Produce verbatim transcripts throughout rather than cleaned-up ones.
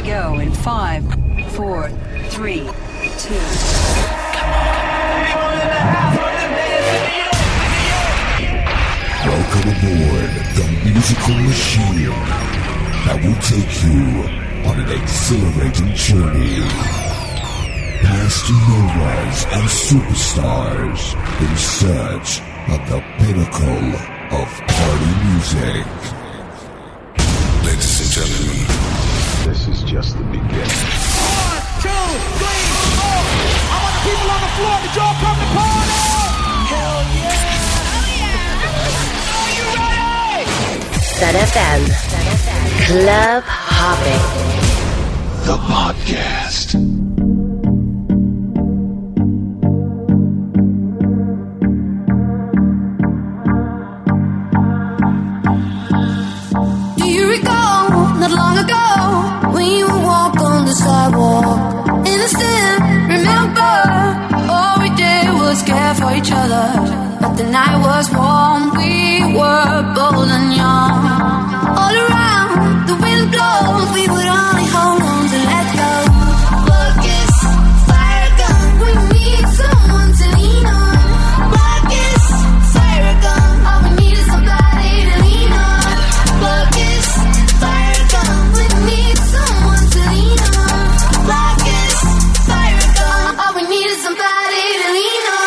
we go in five, four, three, two. Welcome aboard the musical machine that will take you on an exhilarating journey past novas and superstars in search of the pinnacle of party music. Ladies and gentlemen, this is just the beginning. One, two, three, four. I want the people on the floor. Did y'all come to party? Hell yeah! Hell yeah! Are you ready? Sun F M. Club Hopping. The podcast. Not long ago, when you would walk on the sidewalk, innocent, remember, all we did was care for each other. But the night was warm, we were bold and young. All around, the wind blows, we would only hold on to let go. Focus, fire gun, we need someone to lean on. Focus, fire gun, all we need is somebody to lean on. Focus, fire gun, we need someone to lean on. Focus, fire gun, all we need is somebody to lean on.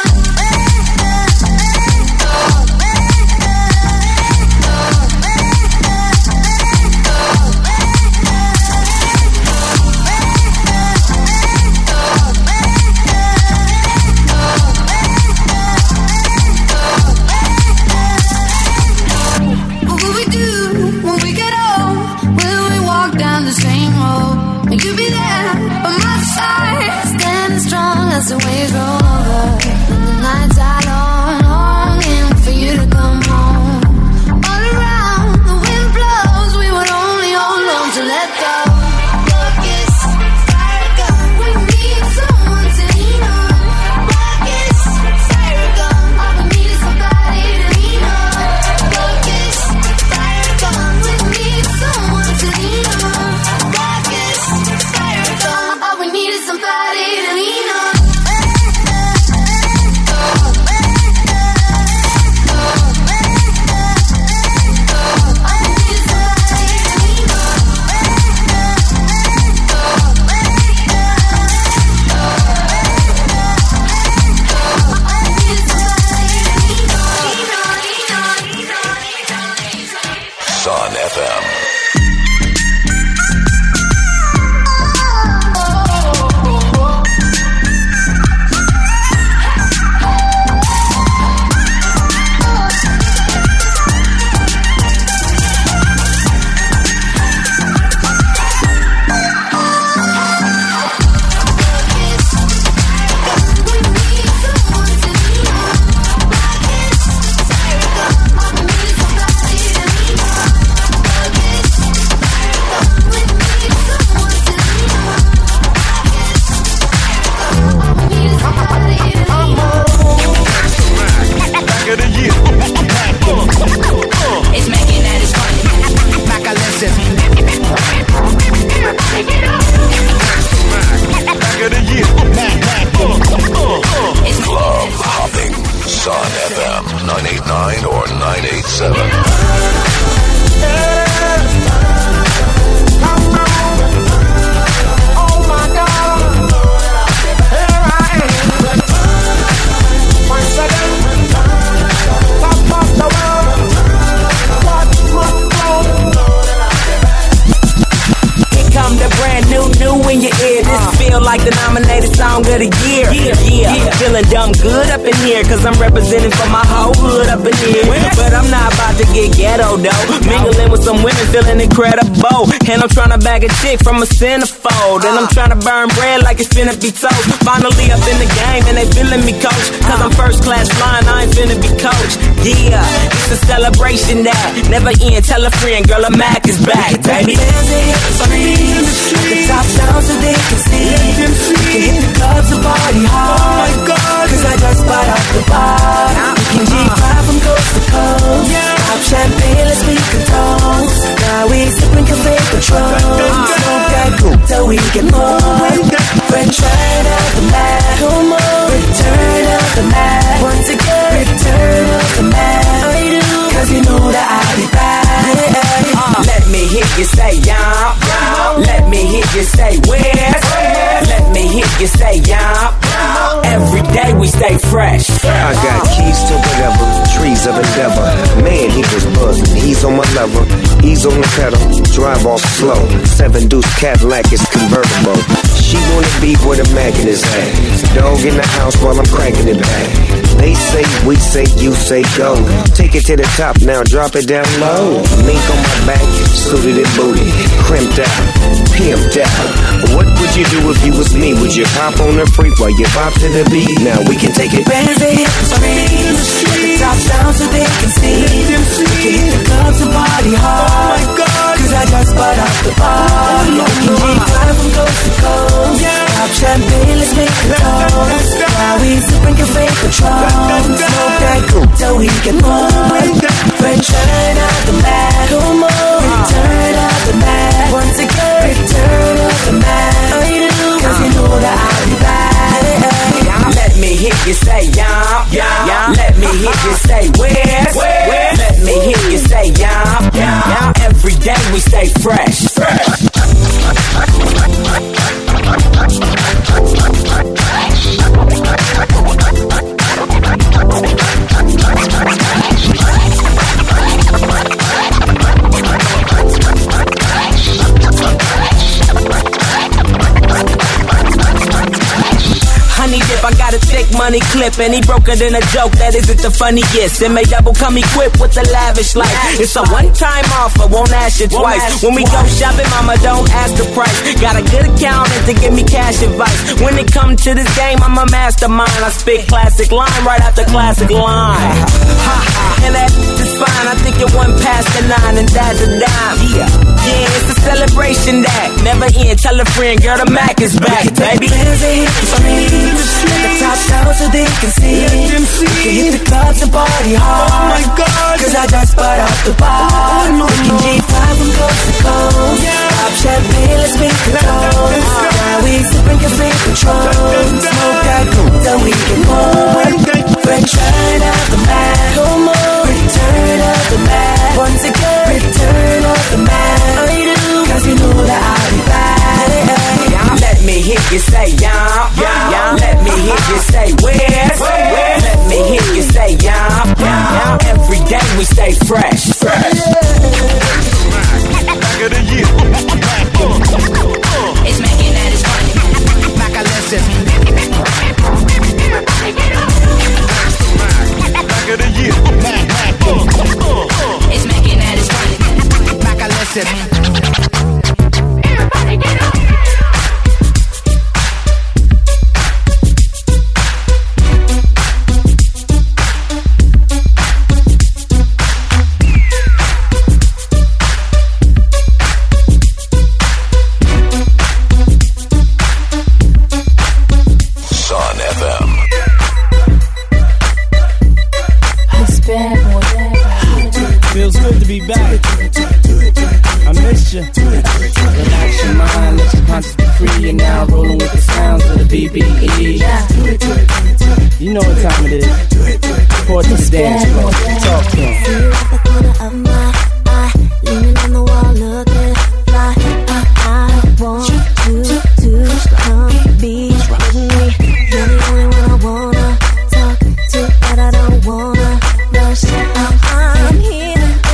You'll be there by my side, standing strong as the waves roll over. And the nights are long, longing for you to come home. All around, the wind blows, we would only hold on to let go. Focus, fire gun, we need someone to lean on. Focus, fire gun, all we need is somebody to lean on. Focus, fire gun, we need someone to lean on. All we need is somebody to lean on. Sun F M. Cause I'm representing for my whole hood up in here. But I'm not about to get ghetto though. Mingling with some women feeling incredible. And I'm trying to bag a chick from a centerfold. And I'm trying to burn bread like it's finna be toast. Finally up in the game and they feeling me coach. Cause I'm first class flying, I ain't finna be coached. Yeah, it's a celebration that never end. Tell a friend, girl, a Mac is back, baby. The top down so they can see. We can hit the clubs and party hard. Oh my God, cause I just bought out the bar. We can G five from coast to coast. Pop champagne, let's make a toast. Now we sipping Cafe Patron. Smoke that cool, so we can move. Return of the Mac, come on. Return of the Mac, once again. Return of the Mac, cause you know that I'll be back. uh, Let me hear you say y'all. Let me hear you say where. Let me hear you say y'all. Every day we stay fresh. I got keys to whatever, trees of endeavor. Man, he was buzzing, he's on my level. He's on the pedal, drive off slow. Seven deuce Cadillac is convertible. She wanna be where the Mac in his hand. Dog in the house while I'm cranking it back. They say, we say, you say go. Take it to the top now, drop it down low. Mink on my back, suited and booty, crimped out, pimped out. What would you do if you was me? Would you hop on the freak while you pop to the beat? Now we can take it. Bands they hit the streets, let the top down so they can see. We can hit the clubs and party hard. Oh my God, cause I just bought out the bar. We can G five from coast to coast. Pop champagne, let's make it toast. Now we sipping cafe Patron. Smoke that cool so we can move. Return of the Mac, come on. Return of the Mac, once again. Return of the Mac, cause you know that I'll be back. Let me hear you say y'all. Y'all. Let me hear you say where. Where. Let me hear you say y'all. Y'all. Every day we stay fresh. Fresh. Honey dip, I got a thick money clip, and he broke it in a joke that isn't the funniest. It may double come equipped with the lavish life. It's a one-time offer, won't ask you twice. When we go shopping, mama, don't ask the price. Got a good accountant to give me cash advice. When it come to this game, I'm a mastermind. I spit classic line right after classic line. Ha ha, and that is fine. I think it one past the nine, and that's a dime. Yeah, yeah, it's a celebration that never end. Tell a friend, girl, the Mac is back, baby. Let the top down so they can see. We can hit the clubs and party hard. Oh my God, cause I just bought out the bar. We can G five from coast to coast. Pop champagne, let's make it toast. Now we sipping cafe Patron. Smoke that cool so we can move. Return of the Mac, come on. Return of the Mac, once again. Return of the Mac, cause you know that I'll be back. Let me hear you say y'all. Y'all. Let me hear you say where. Where. Let me hear you say y'all. Y'all. Every day we stay fresh. Fresh. Back of the year. It's making that it's funny. Mac, I listen. Back of the year. Mac, Mac. It's making that it's funny. Mac, I listen. Everybody get up. Feels good to be back. I missed you. Relax your mind, let your conscience be free. You're now rolling with the sounds of the B B E. You know what time it is. Pour this dance floor. Talk to him. See you at the corner of my eye, leaning on the wall, looking fly. I, I want you to come be with me. You're the only one I wanna talk to, but I don't wanna rush. I'm, I'm here.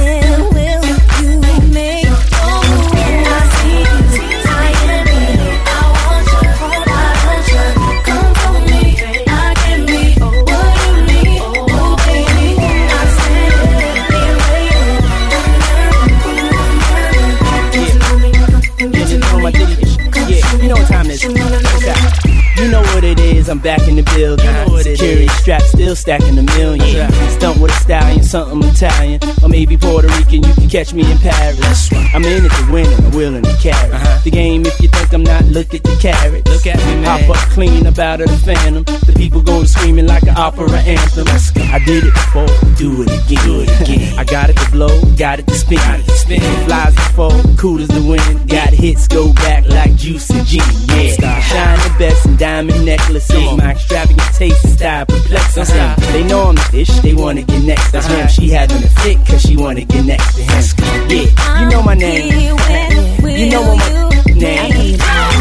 You know what it is, I'm back in the building. You know what Security strap still stacking a million. Yeah. Stunt with a stallion, something Italian, or maybe Puerto Rican. You can catch me in Paris. I'm in it to win and I'm willing to carry uh-huh. the game. If you think like I'm not, look at the carrots. Look at me, man. Hop up clean up out of the phantom. The people going screaming like an opera anthem. I did it before, do it again. Do it again. I got it to blow, got it to spin. Got it to spin. Flies before, cool as the wind. Got hits, go back like juice and gin. Yeah, shine the best in diamond necklaces. My extravagant taste and style perplexes them. They know I'm the dish, they wanna get next to him. She having a fit cause she wanna get next to him. Yeah, you know my name. You know what my name.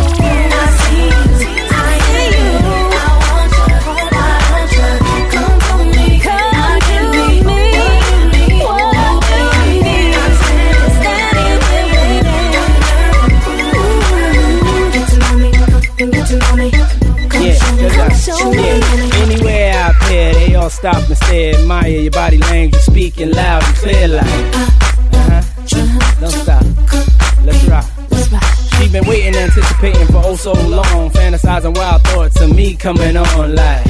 Yeah, anywhere out there, they all stop and stare. Admire your body language, speaking loud and clear like. Uh-huh. Don't stop. Let's rock. She been waiting, anticipating for oh so long, fantasizing wild thoughts of me coming on live.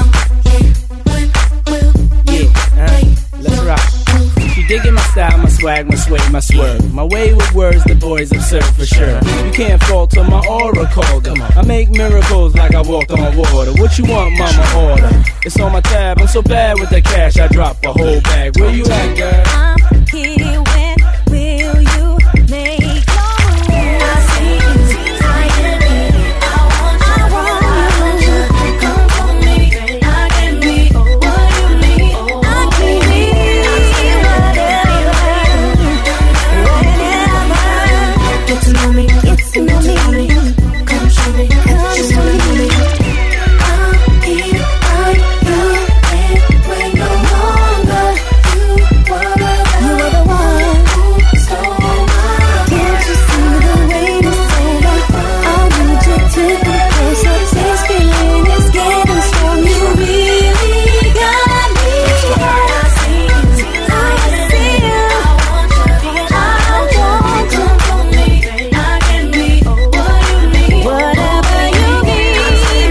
Yeah, uh-huh. Let's rock. She digging my style, my swag, my sway, my swerve. My way with words, the boys observe for sure. You can't fault to my aura called her. I make miracles like I walked on water. What you want, mama, order? It's on my tab, I'm so bad with the cash, I drop a whole bag. Where you at, girl? I'm here, when will you make your move? I see you, I can be it. I want you, I want you. Come for me, I can be what you need. I can be whatever, whenever. Get to know me, get to know me. Come show me, come show me. I'm here, I know it. When no longer you were you were the one who stole my. Can't you see the way it's over? I need you to be closer. This feeling is getting strong. You really got me. I see you, I see you. I want you, come for me. I can be what you need, whatever you need.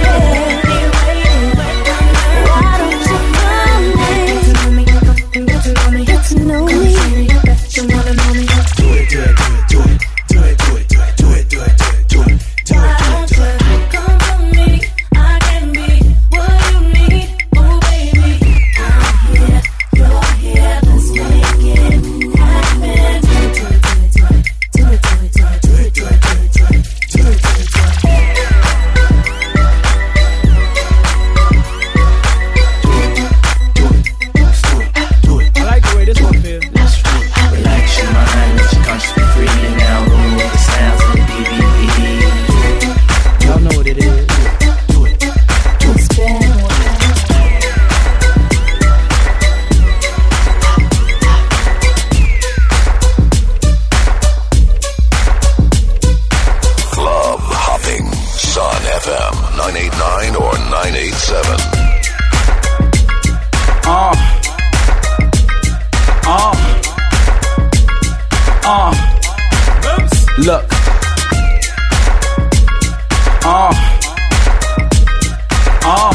Why don't you come in? Get to know me, get to know me. You wanna know me? Do it, do it, do it, do it, do it, do it, do it, do it, do it, do it, do Why it, do don't it. you come for me? I can be what you need. Oh baby, I'm here, you're here. Let's make it happen. Do it, do it, do it, do it, do it, do it, do it, do it, do it, do it, do it, do it, do it, do I like the way this one feels. Let's roll. Relax your mind, let your conscience be free, and now roll with the sounds of the B B E. Y'all know what it is. It's been a Club hopping. Sun F M nine eighty-nine or nine eighty-seven. Uh. Uh. Uh. Look. Uh. Uh.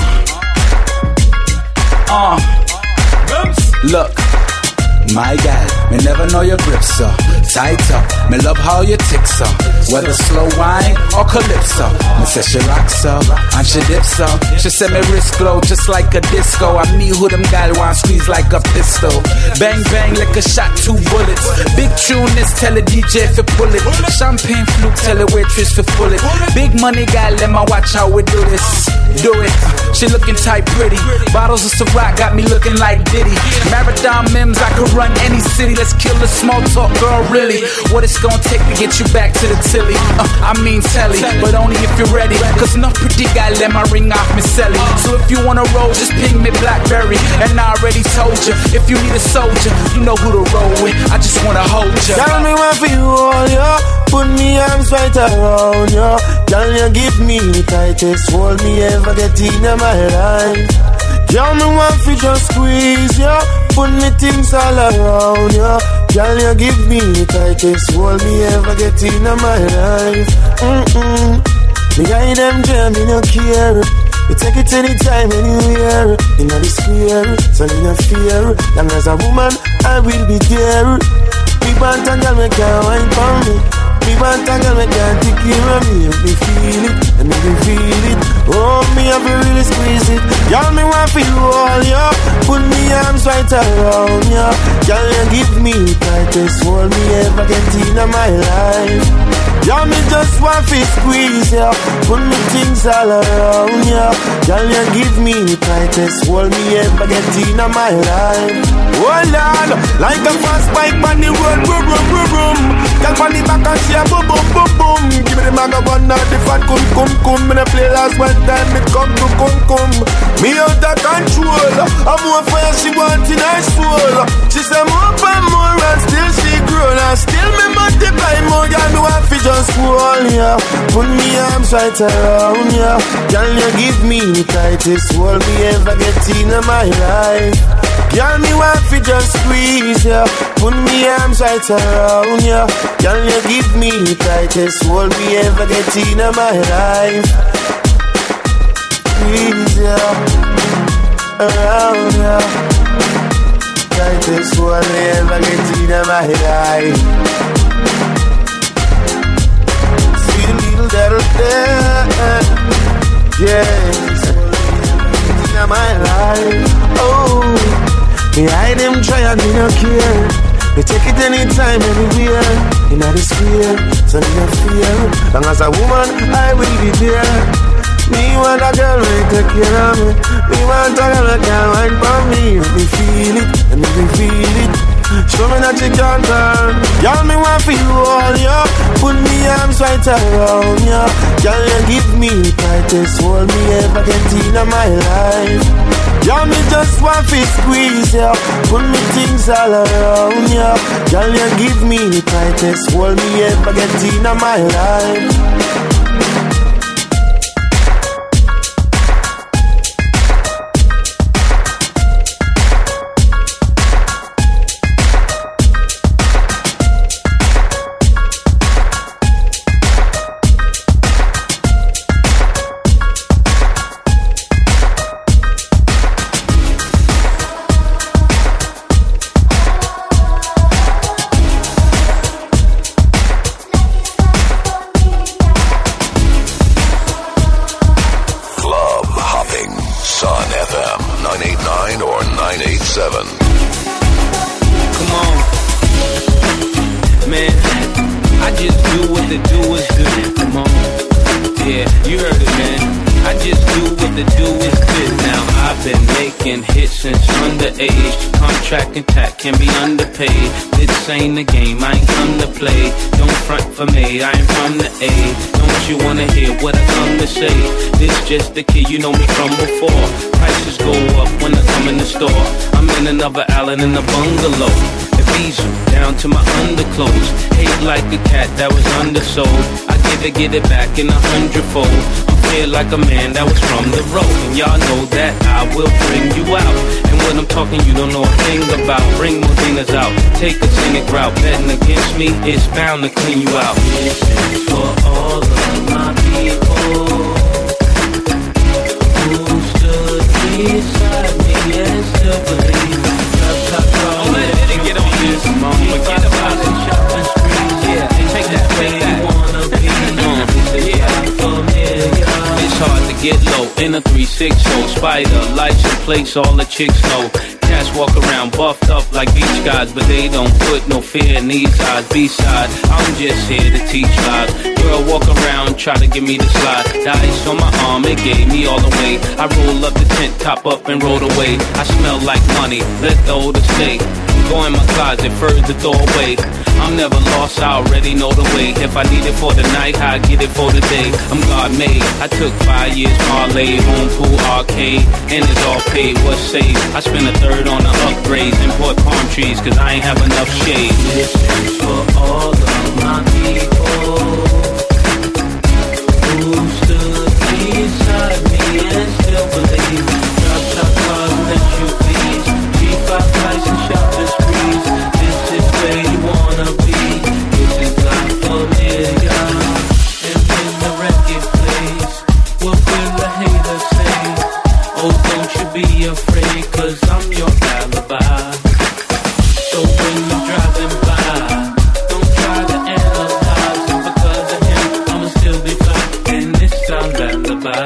Uh. Look. My gal, me never know your grip, so tight up. Me love how you tick, so whether slow wine or calypso. Me say she rocks up and she dips up. She said me wrist glow just like a disco. I me who them gal want squeeze like a pistol. Bang bang like a shot, two bullets. Big tune this, tell the D J if you pull it. Champagne flute, tell the waitress if pull it. Big money gal, let me watch how we do this. Do it. She looking tight, pretty. Bottles of Ciroc got me looking like Diddy. Marathon Mims, I could run any city. Let's kill the small talk, girl, really. What it's gonna take to get you back to the tilly? Uh, I mean telly, but only if you're ready. Cause no pretty guy let my ring off me selly. So if you wanna roll, just ping me Blackberry. And I already told you, if you need a soldier, you know who to roll with. I just wanna hold you. Tell me what for you all, yo. Put me arms right around you. Can you give me the tightest hold me ever get in my life? Girl, me want to just squeeze you. Put me things all around you. Girl, you give me the tightest hold me ever get in my life. Mm-mm. Me guide them jam, me no care. You take it anytime, anywhere. In the square, so me no fear. Long as a woman, I will be there. Big band and girl, me can't wine for me. Me want a girl, me can't take care of me. If me feel it, and me be feel it. Oh, me have to really squeeze it. Girl, me want to feel all ya. Put me arms right around ya. Girl, you give me the tightest hold me ever get in my life. Girl, me just want to squeeze ya. Put me things all around ya. Girl, you give me the tightest hold me ever get in my life. Oh Lord, like a fast bike on the road, boom, boom, boom, boom. Girl, on the back and she a boom, boom, boom, boom. Give me the maga one, not the fat cum, cum, cum. Me the play last one time, it come to cum, cum. Me out of control. I'm more fire she want in her soul. She say more and more and still she grown. And still me multiply more. Girl, me want to just hold ya. Put me arms right around ya. Girl, you give me the tightest hold me ever get in my life. Girl, me want to just squeeze ya. Put me arms right around ya. Girl, you give me the tightest hold me ever get in my life. Squeeze ya around ya. Tightest hold me ever get in my life. See the little that'll there. Yes, in my life. Oh. Me hide them try and me no care. Me take it anytime, anywhere. In the square, so me no fear. Long as a woman, I will be there. Me want a girl who take care of me. Me want a girl who can wine for me. Me feel it, and me feel it. Show me that you can turn. Y'all me want to feel all ya. Put me arms right around ya. Y'all you give me the tightest hold me ever get in my life. Y'all me just want to squeeze ya. Put me things all around ya. Y'all you give me the tightest hold me ever get in my life. Can be underpaid. This ain't the game, I ain't come to play. Don't front for me, I ain't from the A. Don't you wanna hear what I come to say? This just the kid, you know me from before. Prices go up when I come in the store. I'm in another island in a bungalow. The diesel down to my underclothes. Hate like a cat that was undersold. I get it, get it back in a hundredfold. I'm like a man that was from the road. And y'all know that I will bring you out. And when I'm talking you don't know a thing about. Bring Modinas out, take a scenic route. Betting against me, it's bound to clean you out. This is for all of my people who stood beside me and still believe. Don't let it get on this. Forget about it. Shopping sprees. Yeah, take that, take that. Wanna be it's hard to get low in a three six oh Spider, license plates, all the chicks know. Cats walk around buffed up like beach guys, but they don't put no fear in these eyes. B-side, I'm just here to teach lies. Girl walk around, try to give me the slide. The ice on my arm, it gave me all the way. I roll up the tent, top up and roll away. I smell like money, let the older stay. Go in my closet, further doorway. I'm never lost, I already know the way. If I need it for the night, I get it for the day. I'm God made, I took five years parlay. Home pool arcade, and it's all paid, what's saved? I spent a third on the upgrades and bought palm trees, cause I ain't have enough shade. This is for all of my people who stood beside me and still believe. Drop top cars and S U Vs, G five flights and shopping sprees. This is where you wanna be. This is life familiar. And when the record plays, what will the haters say? Oh, don't you be afraid, cause I'm your alibi. So when you're driving by, don't try to analyze and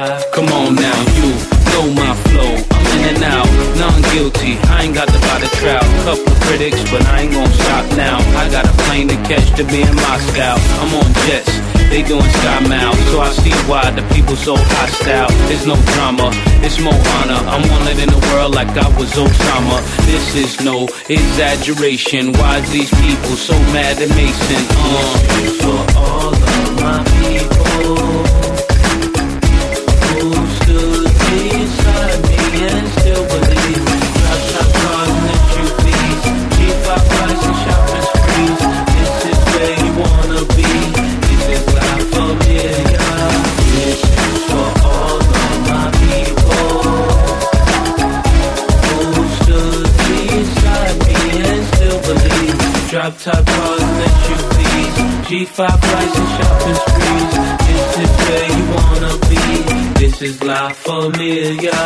live. Come on now, you know my flow. I'm in and out, non-guilty. I ain't got to buy the trial. Couple of critics, but I ain't gon' stop now. I got a plane to catch to be in Moscow. I'm on jets, they doing sky miles. So I see why the people so hostile. There's no drama, it's more honor. I'm wanted in the world like I was Osama. This is no exaggeration. Why these people so mad at Mason? Uh, for all of my people who stood beside me and still believe. Drop top cars and S U Vs, G five flights and shopping sprees. This is where you wanna be. This is life familiar. This is for all of my people who stood beside me and still believe. Drop top cars and S U Vs, G five flights and shopping sprees. This is where you wanna be. This is La Familia.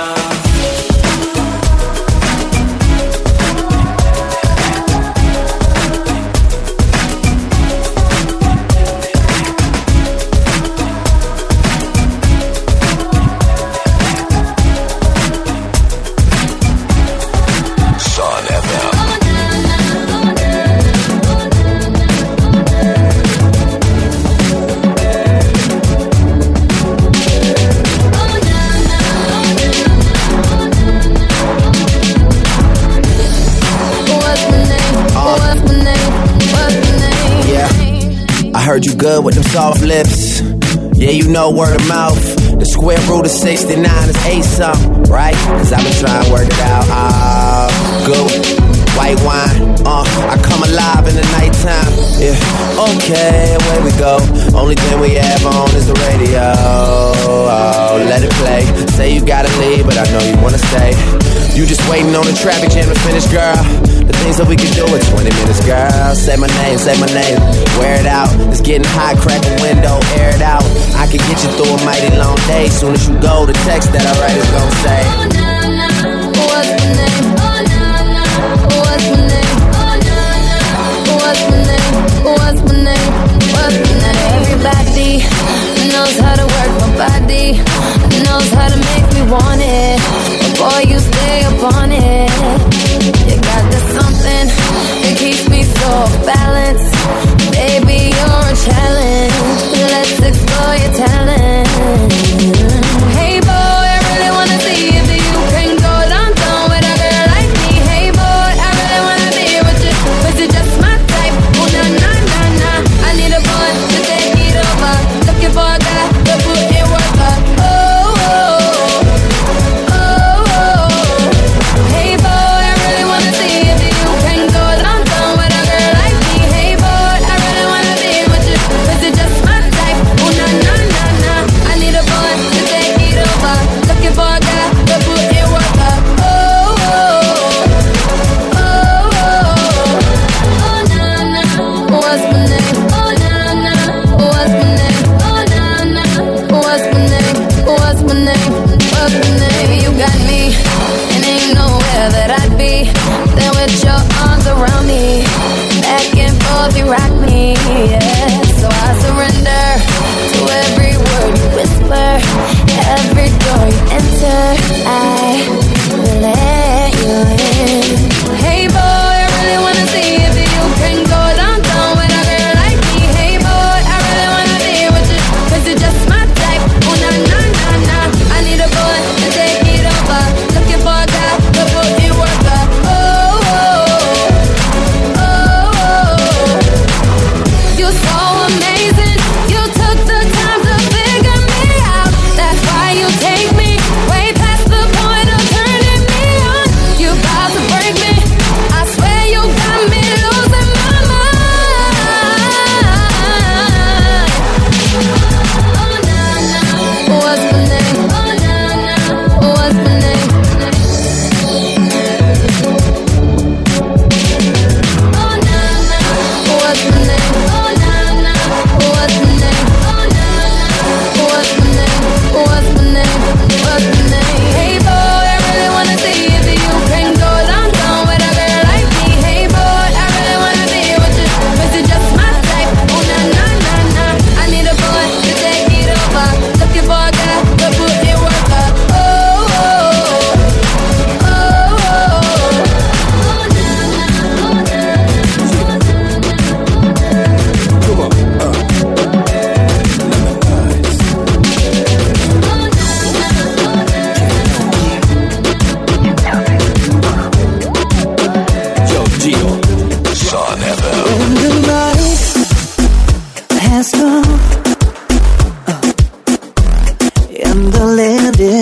I heard you good with them soft lips. Yeah, you know word of mouth. The square root of sixty-nine is eight something, right? Cause I've been trying to work it out. Ah, uh, good. White wine, uh, I come alive in the nighttime. Yeah, okay, away we go. Only thing we have on is the radio. Oh, let it play. Say you gotta leave, but I know you wanna stay. You just waiting on the traffic jam to finish, girl. The things that we can do in twenty minutes, girl. Say my name, say my name. Wear it out. It's getting hot, crack a window, air it out. I can get you through a mighty long day. Soon as you go, the text that I write is gon' say, oh, nah, nah. What's my name? Oh, nah, nah. What's my name? Oh, nah, nah. What's my name? What's my name? What's my name? Everybody knows how to work my body, knows how to make me want it. But boy, you stay up on it. You got this something that keeps me so off balance. Baby, you're a challenge. Let's explore your talent. Hey boy, I really wanna see if you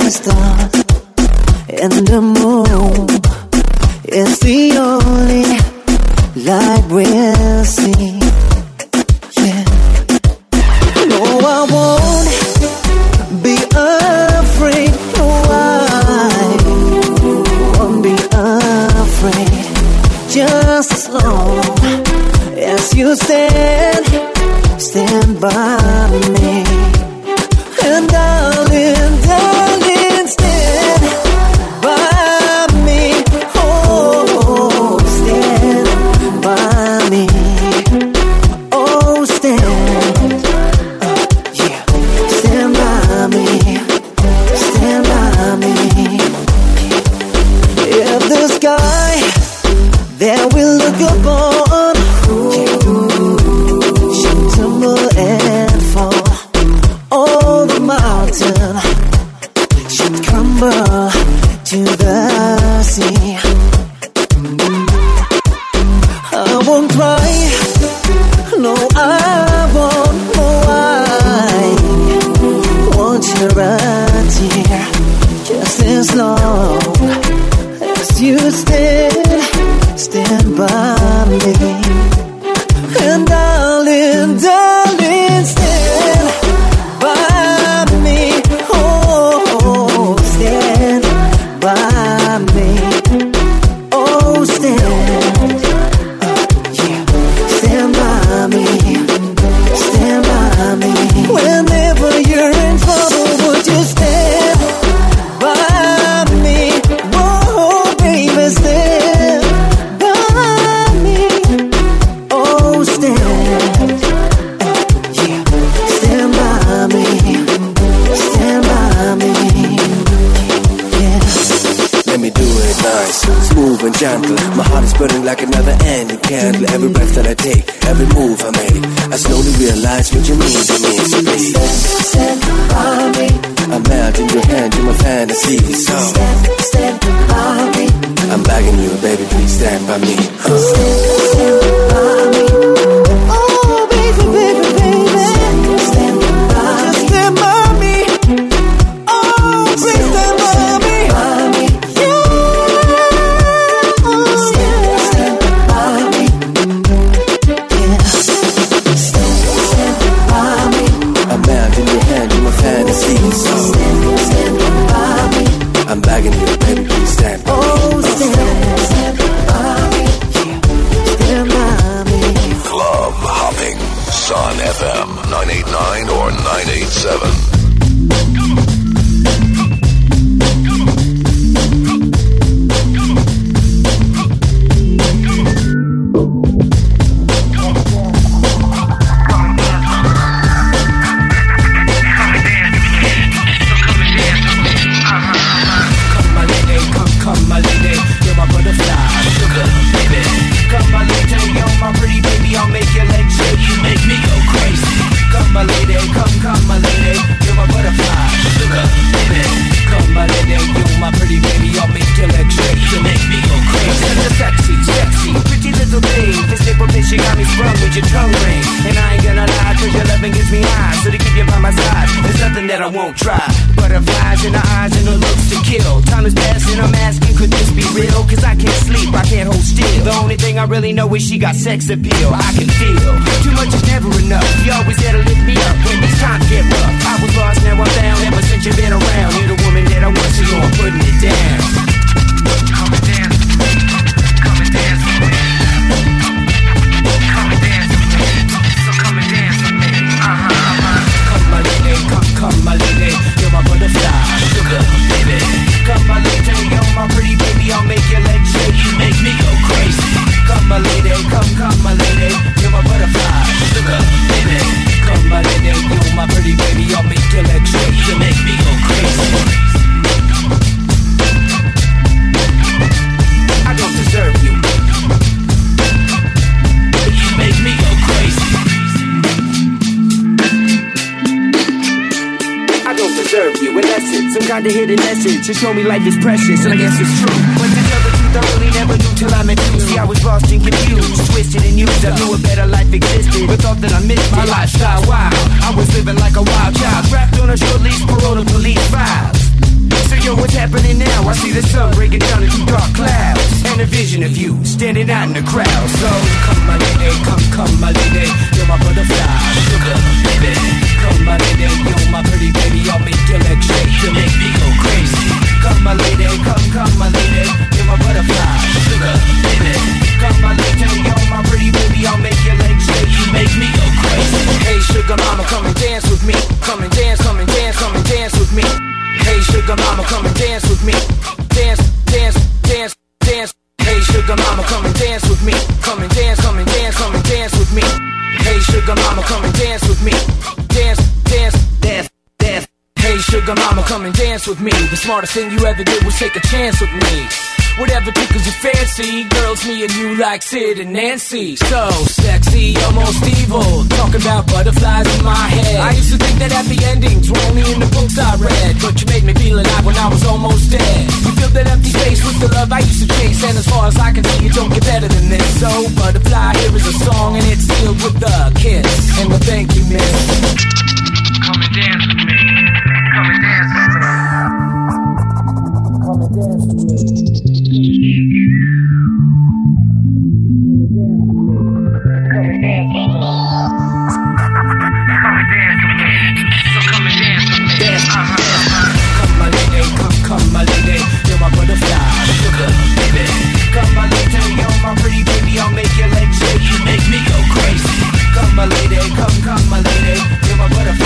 stars and the moon is the only light we'll see. Yeah. No, I won't be afraid. No, I won't be afraid. Just as long as you stand, stand by me. And darling, darling, stand by me. Oh, stand by me. Oh, stand, uh, yeah, stand by me. Stand by me. If the sky that we look upon should tumble and fall, all the mountain should crumble to the sea. I won't cry, no, I won't, no, I won't shed a tear, just as long as you stand, stand by me. And darling, darling, stand by me. Oh, stand by me. Oh, stand, uh, yeah, stand by me. Stand by me. Whenever you're in trouble, would you stand by me? Oh, baby, stand by me. Oh, stand, uh, yeah, stand by me. Stand by me. Yeah. Let me do it nice, smooth and gentle. My heart is burning like another ending candle. Every breath that I take, every move I make, I slowly realize what you mean to me. So please stand by me. I melt in your hand, you're my fantasy. So stand, stand by me. I'm begging you, baby, please stand by me. Uh. Stand, stand by me. Oh, baby, baby, baby. Stand by me. Just stand by me. Oh, please stand by me. By me. Yeah. Oh, stand, stand by me. Yeah. Stand, stand by me. I melt in your hand, you're my fantasy. So stand, stand by me. I'm begging you, baby, please stand by me. Oh, stand, stand by me. Yeah. Stand by me. Club hopping. Sun F M nine eighty-nine or nine eighty-seven. Come my lady, you're my butterfly, sugar, baby. Come my lady, you're my pretty baby, I'll make your legs shake, you make me go crazy. Come my lady, come, come my lady, you're my butterfly, sugar, baby. Come my lady, you're my pretty baby, I'll make your legs shake, you make me go crazy. You're sexy, sexy, pretty little thing. This nipple bitch, you got me sprung with your tongue ring. And I ain't gonna lie, cause your loving gets me high. So to keep you by my side, there's nothing that I won't try. Butterflies in the eyes and the looks to kill. Time is passing, I'm asking, could this be real? Cause I can't sleep, I can't hold still. The only thing I really know is she got sex appeal. I can feel, too much is never enough. You always there to lift me up when these times get rough. I was lost, now I'm found, ever since you've been around. You're the woman that I want, so I'm putting it down. Come and dance, come and dance with me. Come and dance with me, so come and dance with me. Uh-huh, uh-huh. Come my lady, come, come my lady, you're my butterfly, sugar, baby. Come my lady, you're my pretty baby, I'll make your legs shake, you make me go crazy. Come my lady, come, come my lady, you're my butterfly, sugar, baby. Come my lady, you're my pretty baby, I'll make your legs shake, you make me go crazy. I don't deserve you. You make me go crazy. I don't deserve you, and that's it. Some kind of hidden message to show me life is precious, and I guess it's true. But to tell the truth, I really never knew till I met you. See, I was lost and confused, twisted and used. I knew a better life existed, but thought that I missed my lifestyle. Wow, I was living like a wild child, trapped on a short leash, parole to police files. I see the sun breaking down into dark clouds, and a vision of you standing out in the crowd. So come my lady, come, come my lady, you're my butterfly, sugar, baby. Come my lady, you're my pretty baby, I'll make your legs shake, you make me go crazy. Come my lady, come, come my lady, you're my butterfly, sugar, baby. Come my lady, you're my pretty baby, I'll make your legs shake, you make me go crazy. Hey sugar mama, come and dance with me, come and dance, come and dance, come and dance with me. Hey sugar mama, come and dance with me, dance, dance, dance, dance. Hey sugar mama, come and dance with me, come and dance, come and dance, come and dance with me. Hey sugar mama, come and dance with me, dance, dance, dance, dance. Hey sugar mama, come and dance with me. The smartest thing you ever did was take a chance with me. Whatever tickles your fancy, girls, me and you like Sid and Nancy. So sexy, almost evil, talking about butterflies in my head. I used to think that happy endings were only in the books I read, but you made me feel alive when I was almost dead. You filled that empty space with the love I used to chase, and as far as I can see, you don't get better than this. So butterfly, here is a song, and it's sealed with a kiss and a thank you, miss. Come and dance with me. Come and dance with me. Come and dance with me. Come my lady, you're my butterfly, sugar, baby. Come my lady, you're my pretty baby, I'll make your legs shake, you make me go crazy. Come my lady, come, come my lady, you're my butterfly.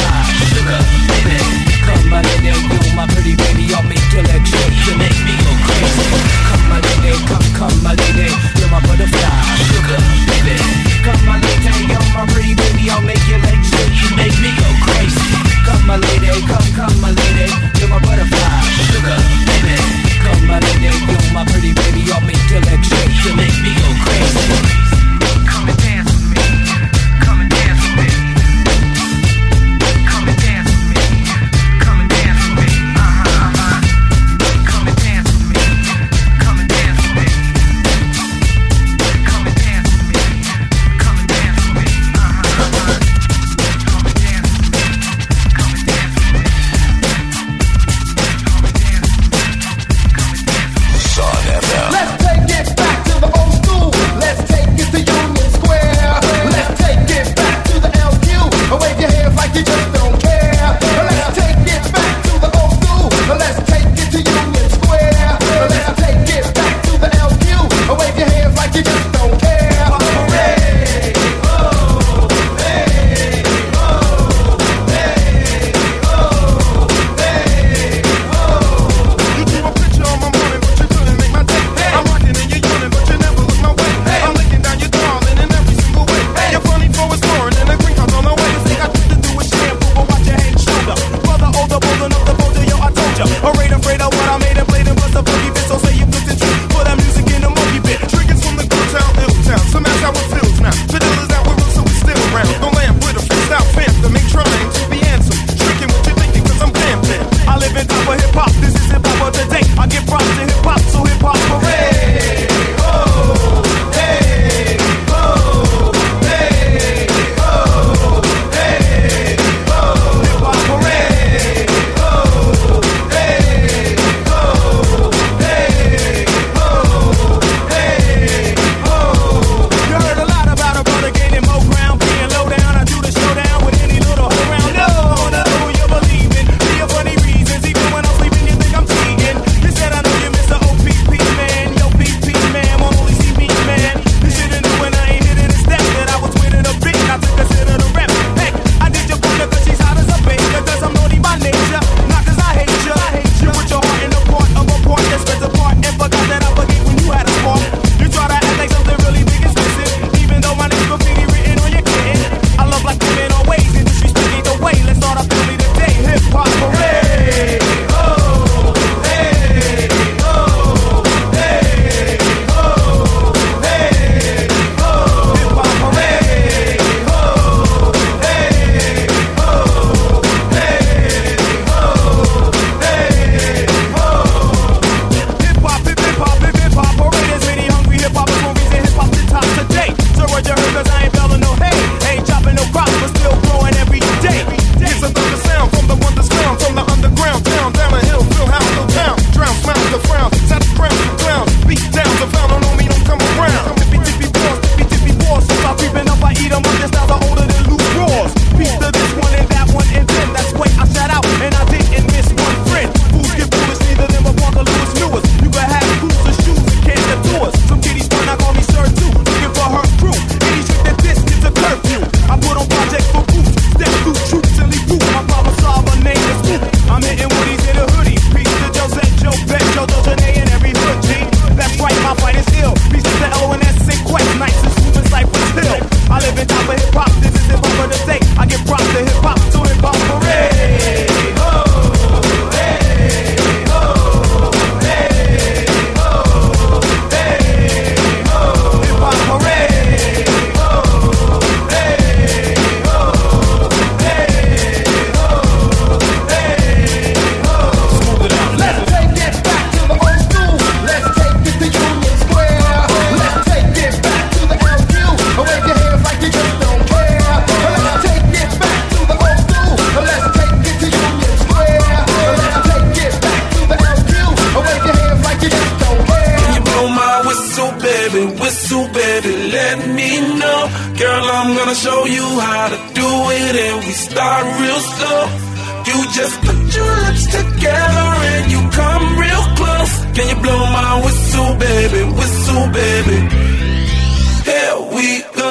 You just put your lips together and you come real close. Can you blow my whistle, baby, whistle, baby? Here we go.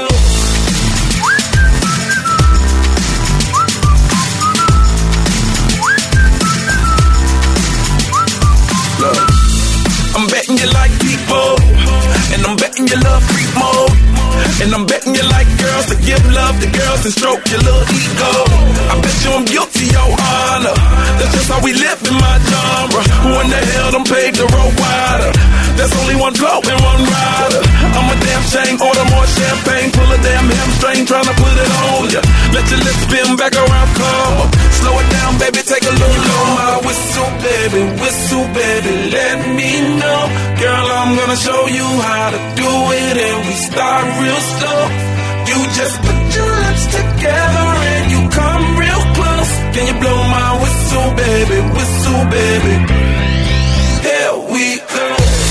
Look, I'm betting you like people, and I'm betting you love freak mode. And I'm betting you like girls to give love to girls and stroke your little ego. I bet you I'm guilty, your honor. That's just how we live in my genre. Who in the hell done paved the road wider? There's only one blow and one rider. I'm a damn shame, order more champagne. Pull a damn hamstring, tryna put it on ya. Let your lips spin back around, come up. Slow it down, baby, take a little blow my whistle, baby, whistle, baby, let me know. Girl, I'm gonna show you how to do it, and we start real slow. You just put your lips together and you come real close. Can you blow my whistle, baby, whistle, baby? Here we go.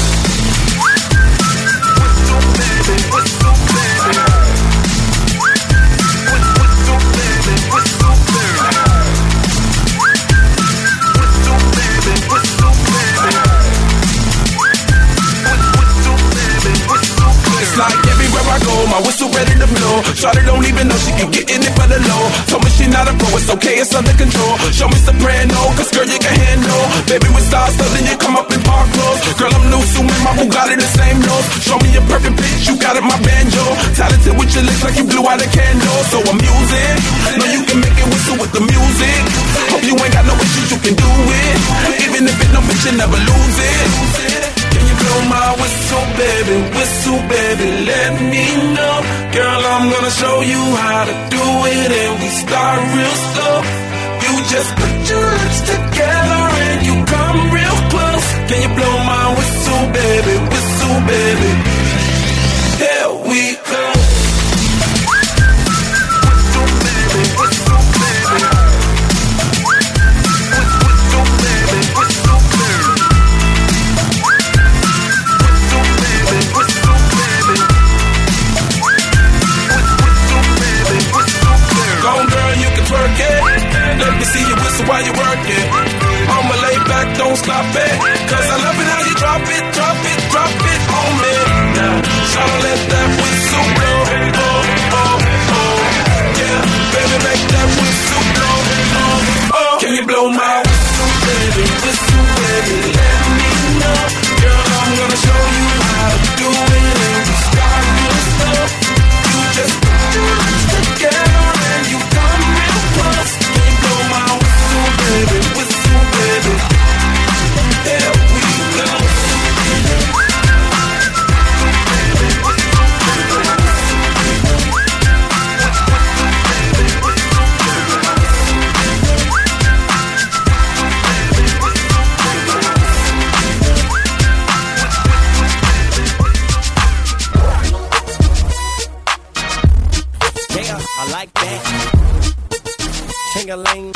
Whistle, baby, whistle, baby. Whistle, baby, whistle, baby. Whistle, baby, whistle, baby. Whistle, baby, whistle, baby. It's like everywhere I go, my whistle ready to blow. Shawty don't even know she can get in it for the low. Told me she not a pro, it's okay, it's under control. Show me soprano, cause girl you can handle. Baby with stars, so then you come up in park clothes. Girl I'm new, so my Bugatti the same nose. Show me a perfect pitch, you got it, my banjo. Talented with your lips like you blew out a candle. So I'm using, know you can make it whistle with the music. Hope you ain't got no issues, you can do it. Even if it no bitch, you never lose it. Can you blow my whistle, baby, whistle, baby, let me know. Girl, I'm gonna show you how to do it, and we start real slow. You just put your lips together and you come real close. Can you blow my whistle, baby, whistle, baby? Here we go. Whistle, baby, whistle, baby. Whistle, baby, whistle, baby. Let me see you whistle while you work it. I'ma lay back, don't stop it. Cause I love it how you drop it, drop it, drop it on me. Now, try to let that whistle blow. Oh, oh, oh. Yeah, baby, make that whistle blow. Oh, oh. Can you blow my whistle, baby? Whistle, baby, let me know. Girl, I'm gonna show you how to do it, and we start real slow. You just put your lips together and you come real close. My whistle, baby, whistle, baby. There we go. Yeah, I like that. Ting-a-ling.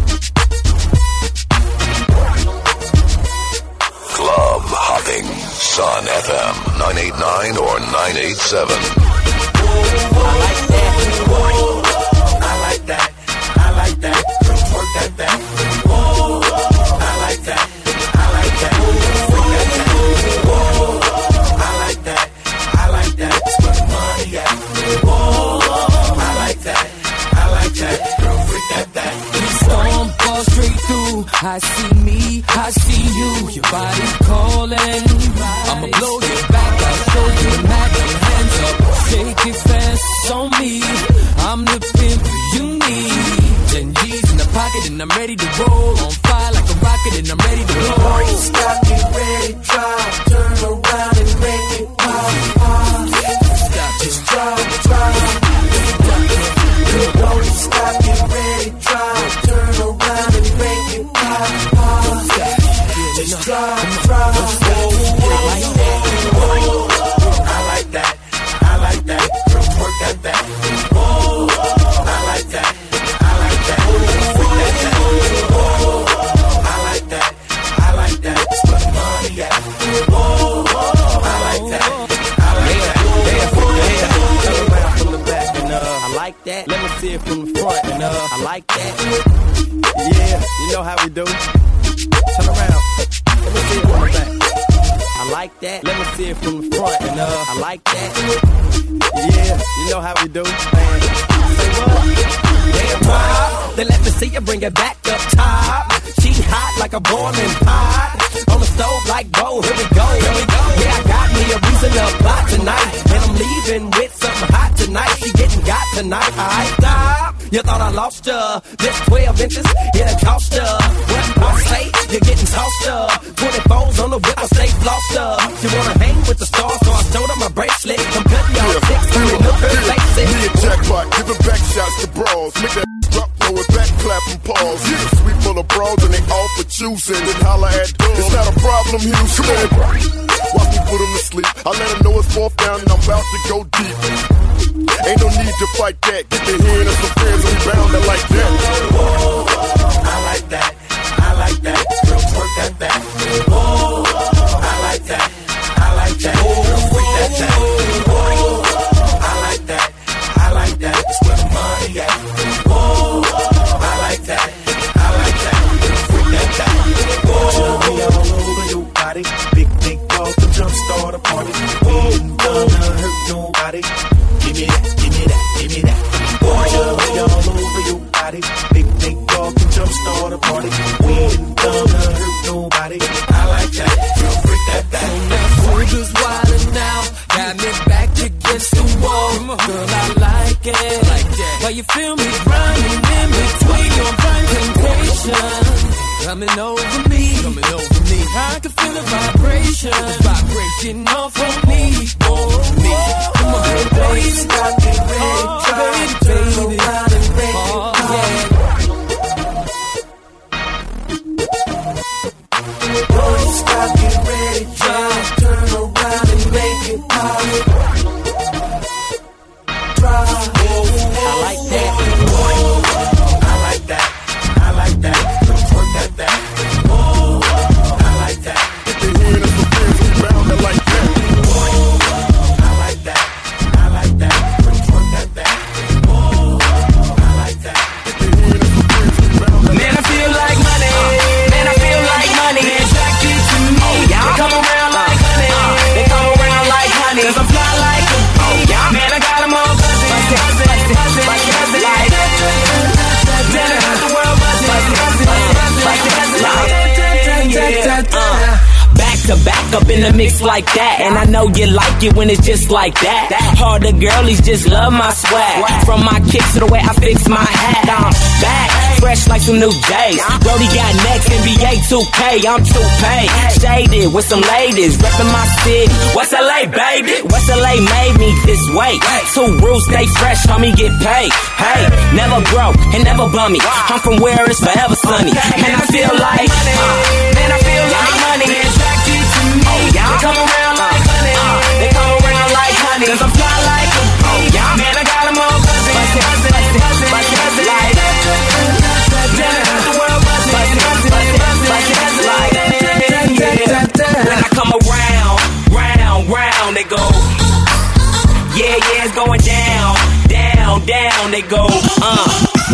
Club hopping, Sun F M nine eighty-nine or nine eighty-seven. I like that. Whoa, I like that. I like that. Work that back. Whoa, I like that. I like that. Work that back. Whoa, I like that. I like that. That's where the money at. Whoa, I like that. I like that. Girl, freak that back. Storm falls straight through. I see me, I see you. Your body calling. I'ma blow your back. I'll show you the map. Hands up, shake it fast on me. I'm the pimp you need. Ten G's in the pocket and I'm ready to roll. On fire like a rocket and I'm ready to blow. Stop, get ready, drop, turn around and make it pop, pop. Stop, just drop, drop. Don't stop, get ready, drop, turn around and make it pop, pop. Just drop, drop. I like that, I like that. Work that back. Oh, I like that, I like that. Work that back. Oh, I like that, I like that. That's where the money at. Oh, I like that, I like that. Turn around from the back and uh, I like that. Let me see it from the front and uh, I like that. Yeah. know how we do. Turn around. Let me see it from the back. I like that. Let me see it from the front. And uh, I like that. Yeah, you know how we do. Man. Say what? Damn pop. Then let me see you bring it back up top. She hot like a boiling pot. On the stove like Bo. Here we go. Here we go. Yeah, I got me a reason to fly tonight. And I'm leaving with something hot tonight. She getting got tonight. I stop. You thought I lost ya. This twelve inches, it'll cost ya. What I say, you're getting tossed ya. twenty-fours on the whip, I stay flossed ya. She wanna hang with the stars, so I showed her my bracelet. I'm cutting y'all yeah, six, yeah, look her yeah. face. Me and Jackpot, giving back shots to bras. Make that drop, throw it back, clap and pause. Yeah, sweet full of bras and they all for choosing. Then holla at dogs. It's not a problem, Houston. Watch me put him to sleep. I let him know it's fourth down and I'm about to go deep. Ain't no need to fight that. Get your hand and some friends and we bound it like that. Whoa, I like that. I like that. Girl, twerk that back. Whoa, I like that. I like that. Girl, freak that back. Whoa, I like that. I like that. It's where the money at. Whoa, I like that. I like that. Girl, freak that back. Whoa, me all over your body. Big, big balls to jumpstart a party. We ain't gonna hurt nobody. Give me that, give me that, give me that. Boy, you all over your body. Big, big dog can jumpstart a party. We ain't gonna hurt nobody. I like that. Girl, freak that back. Sugar's wildin' now, got me back against the wall. Girl, I like it. Like that. Why you feel me running in between your temptation? Coming over me, coming over me. I can feel the vibration, the vibration off of me, oh me. Come on, baby, stop it, ready, oh, baby, baby, oh yeah. Don't stop, get ready, drive, turn around and make it pop. Drive, I like that. oh, I like that. I like that. Don't twerk that back. Oh, I like that. Get your hand and some friends and we bound it like that. Oh, I like that. I like that. Don't twerk that back. Oh, I like that. Get your hand and some friends and we bound it like that. Man, I feel like money. Man, I feel like money. They attracted to me. Oh, yeah. They come around like honey. They come around like honey. Cause I fly like a bee. Oh, yeah. Man, I got them all buzzing. Buzzing, buzzing, buzzing, buzzing like that. Then I got the world buzzing. Buzzing, buzzing, buzzing, buzzing like that. Uh. Back to back up in the mix like that. And I know you like it when it's just like that. Harder girlies just love my swag. From my kicks to the way I fix my hat. I'm back, fresh like some new J's. Brody got next, N B A two K, I'm two paid. Shaded with some ladies, reppin' my city. West L A, baby. West L A made me this way. Two rules, stay fresh, homie, get paid. Hey, never broke and never bummy. I'm from where it's forever sunny. And I feel like, uh, man, I feel like money. Attracted to me. They come around like honey. They come around like honey. Cause I fly like a bee. Man, I got them all buzzing. Buzzing, buzzing, buzzing, buzzing like that. Then I got the world buzzing. Buzzing, buzzing, buzzing, buzzing like that. When I come around, round, round, they go. Yeah, yeah, it's going down, down, down, they go. Uh.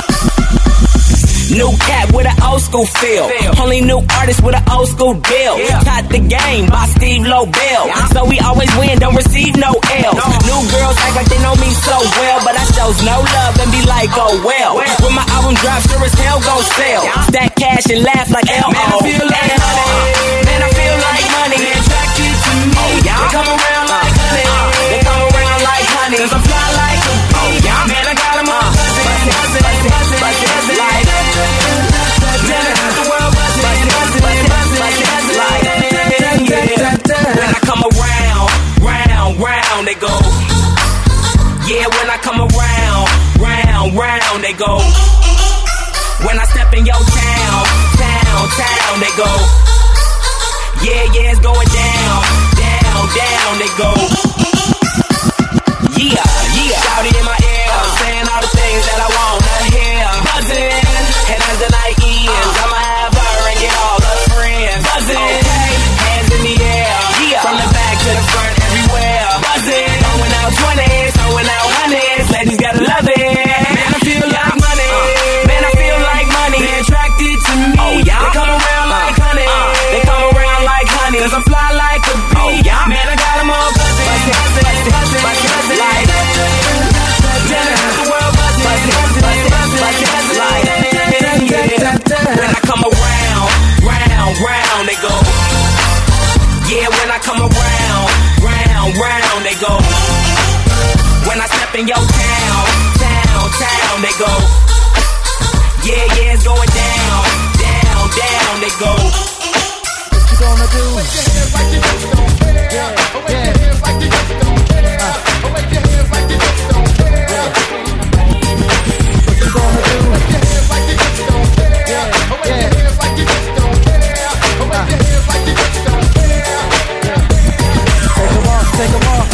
New cat with an old school feel. Only new artist with an old school deal. Yeah. Caught the game by Steve Lobel. Yeah. So we always win, don't receive no L's. No. New girls act like they know me so well, but I shows no love and be like, oh well. well. When my album drops, sure as hell gon' sell. Yeah. Stack cash and laugh like L O. Man, I feel like money. Man, I feel like money. They attracted to me. Oh, yeah. They come around like honey. Uh, they come around like honey. Cause I fly like a bee. Oh, yeah. Man, I got them all buzzing. Buzzing, buzzing, buzzing, buzzing, buzzing like that. Then I got the world buzzing. Buzzing, buzzing, buzzing, buzzing, buzzing like that. When I come around, round, round, they go. Yeah, when I come around, round, round, they go. When I step in your town, town, town, they go. Yeah, yeah, it's going down, down, down, they go. Yeah, yeah. Shouty in my ear, saying all the things that I wanna hear. Buzzing, and as the night ends, I'ma have her and get all her friends. Buzzing, okay. Hands in the air, yeah. From the back to the front, everywhere. Buzzing, throwing out twenties, throwing out hundreds. Ladies gotta love it. Man, I feel like money. Man, I feel like money. They attracted to me. Oh, in your town, town, town, they go. Yeah, yeah, it's going down, down, down, they go. What you gonna do? Yeah, yeah. What you gonna do? Take them off.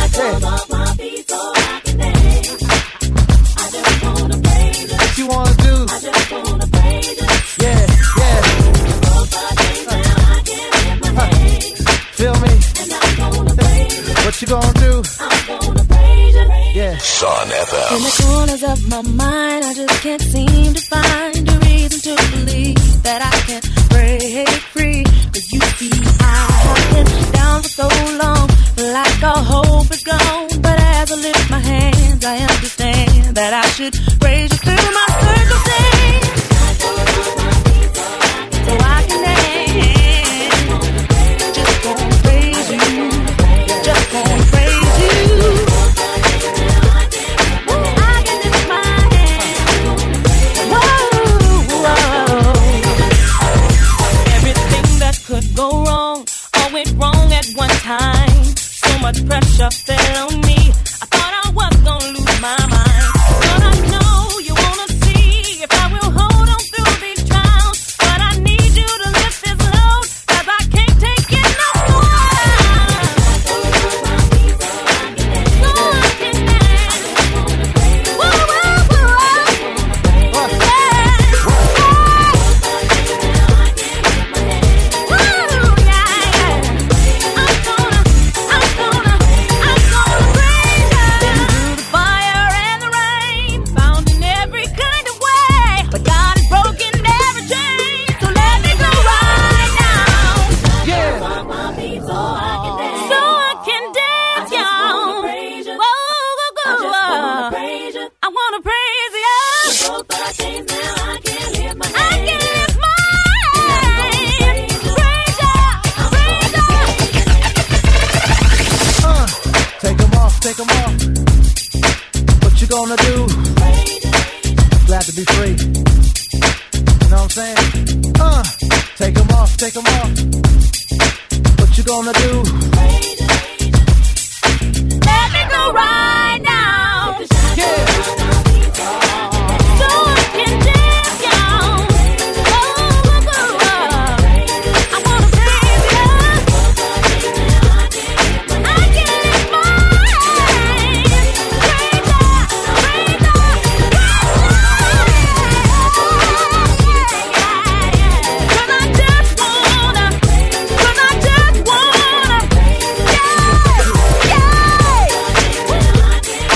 What you wanna do? Yeah, yeah. Feel me? What you gonna do? Yeah. Sun F M. In the corners of my mind, I just can't seem to find a reason to believe that I can break free. Cause you see, I have been down for so long, like all hope is gone. But as I lift my hands, I understand that I should raise you through my circumstance, so I can dance. Just gonna praise you, just gonna praise you. I can lift my hands. Whoa, whoa. Everything that could go wrong, all went wrong at one time. So much pressure fell on me. I thought I was gonna lose my mind. But I know you wanna see if I will hold on through these trials. But I need you to lift this load, cause I can't take it no more. So I can dance. Whoa, whoa, whoa. Yeah. Whoa, yeah, yeah. I'm gonna, I'm gonna, I'm gonna praise you. Been through the fire and the rain, found in every kind of way. But God has broken every chain, so let me go right now. Yeah. So I can dance, y'all. Whoa, whoa, whoa. I wanna praise you. I can lift my hands. Praise you, praise you. Uh, take them off, take them off. What you gonna do? Glad to be free. You know what I'm saying? Uh, take them off, take them off. What you gonna do? Let me go right now. Yeah. So I can dance, y'all. Oh, oh, oh, oh. I wanna praise you. I can lift my hands. Praise you, praise you, cause I just wanna, cause I just wanna, yeah, yeah.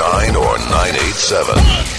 nine or nine eight seven.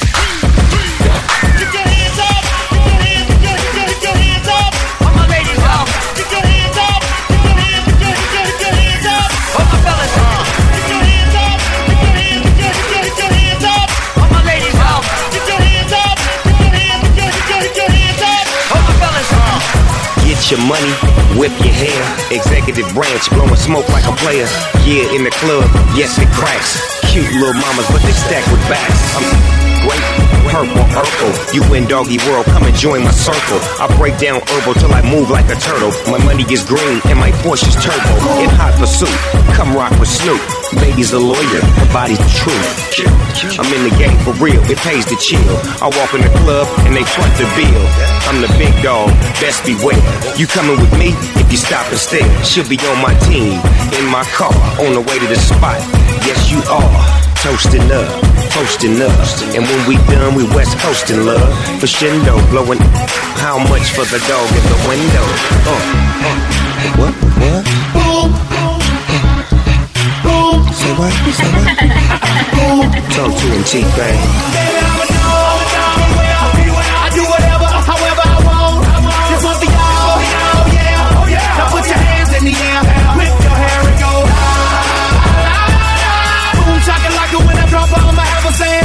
Your money, whip your hair. Executive branch, blowing smoke like a player. Yeah, in the club, yes it cracks. Cute little mamas, but they stack with backs. I'm great, purple, purple. You in doggy world, come and join my circle. I break down herbal till I move like a turtle. My money is green and my Porsche's turbo. In hot pursuit, come rock with Snoop. Baby's a lawyer, her body's the truth. I'm in the game for real, it pays to chill. I walk in the club and they front the bill. I'm the big dog, best beware. You coming with me if you stop and stare. Should be on my team, in my car, on the way to the spot. Yes you are, toasting up, toasting up. And when we done, we west coasting love. For Shindo, blowing how much for the dog in the window? Uh, uh. What, what? Boom. Say what? Say what? Talk to him, T-Pain. I do whatever, however I want. This one for y'all, yeah, oh yeah. Now put your hands in the air, whip your hair and go. Boom, shocking like a when I drop, I'ma have a say.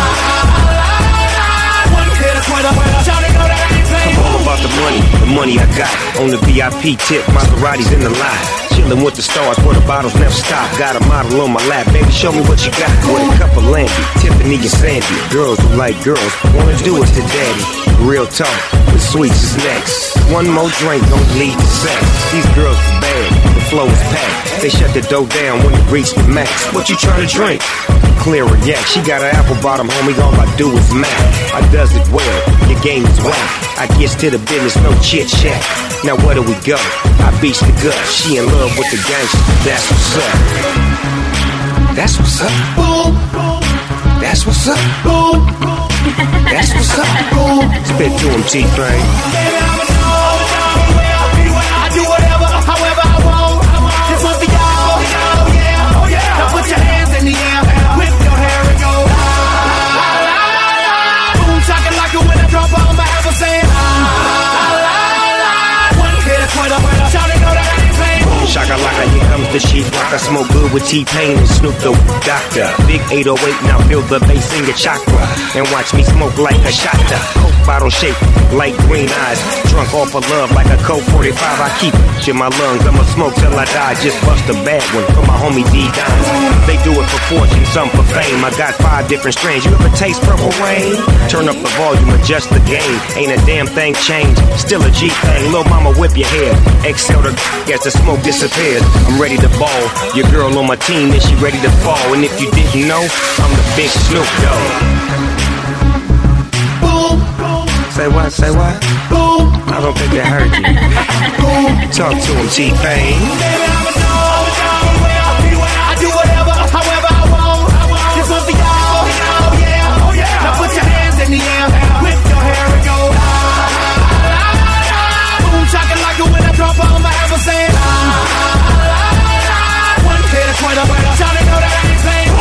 One hit a quitter, shout it, know that I ain't playing. I'm all about the money, the money I got. On the V I P tip, Maserati's in the lot. Chillin' with the stars where the bottles never stop. Got a model on my lap, baby, show me what you got. With a cup of Landy, Tiffany and Sandy. Girls who like girls, wanna do it to daddy. Real talk, the sweets is next. One more drink don't lead to sex. These girls are bad, the flow is packed. They shut the dough down when it reach the max. What you tryna drink? Clearer, yeah, she got an apple bottom, homie, all I do is mac. I does it well, your game is whack. I gets to the business, no chit chat. Now where do we go? I beats the gut, she in love with the gangster. That's what's up. That's what's up. Boom. That's what's up. Boom. That's what's up. Boom. Spit to him, T-Pain. I do whatever, however I want. This one for y'all, yeah, oh yeah. Now put your hands in the air, whip your hair and go. Boom, shocking like a when I drop, I'ma have a say. One hit a quitter, shout it, know that I ain't playing. Shakalaka, here comes the sheep rock. I smoke good with T-Pain and Snoop the Doctor. Big eight oh eight, now feel the bass in your chakra. And watch me smoke like a shotgun. Coke bottle shaped like green eyes. Drunk off of love like a Coke forty-five. I keep it in my lungs, I'ma smoke till I die. Just bust a bad one for my homie D-Dimes. They do it for fortune, some for fame. I got five different strains. You ever taste Purple Rain? Turn up the volume, adjust the game. Ain't a damn thing changed, still a G-thing. Lil' mama whip your hair, exhale the as the smoke disappears. I'm ready to ball. Your girl on my team, is she ready to fall? And if you didn't know, I'm the big Snoop Dogg. Boom. Say what? Say what? Boom. I don't think they heard you. Talk to him, T-Pain. I do whatever, however I want. This one for y'all, yeah, oh yeah. Now put your hands in the air, whip your hair and go. Boom, shocking like a when I drop, I'ma have a say. One hit a quitter, shout it, know that I ain't playing.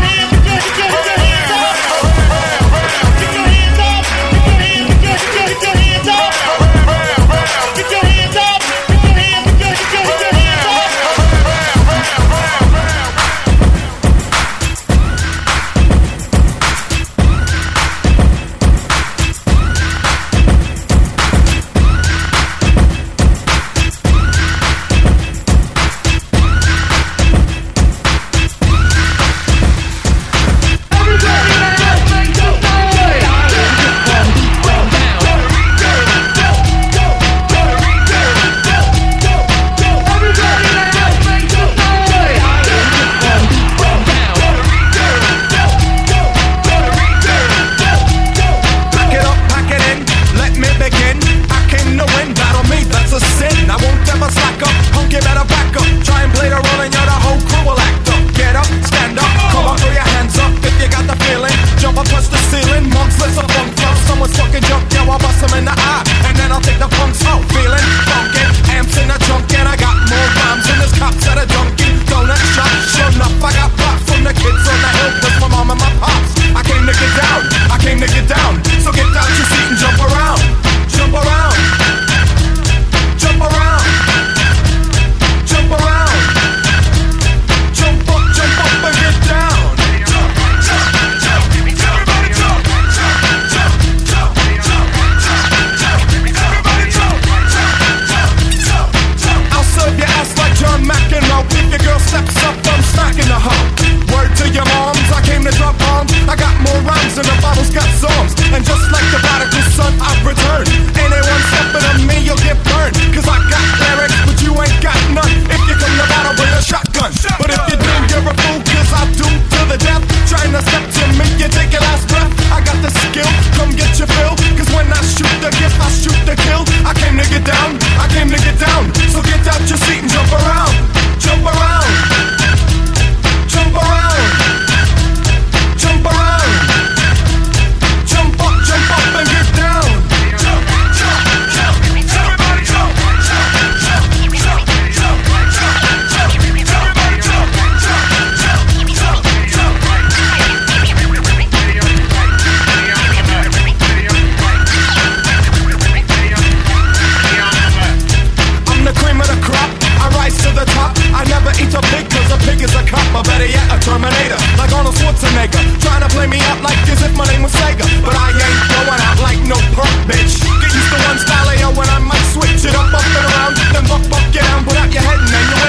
Get your hands up, get your hands up, get your hands up, get your hands up, get your hands up. ever eat a pig, cause a pig is a cop, or better yet, a Terminator. Like Arnold Schwarzenegger, trying to play me out like as if my name was Sega. But I ain't going out like no punk, bitch. Get used to one style, yo, when I might switch it up, up and around. Then buck, buck, get down, put out your head and then you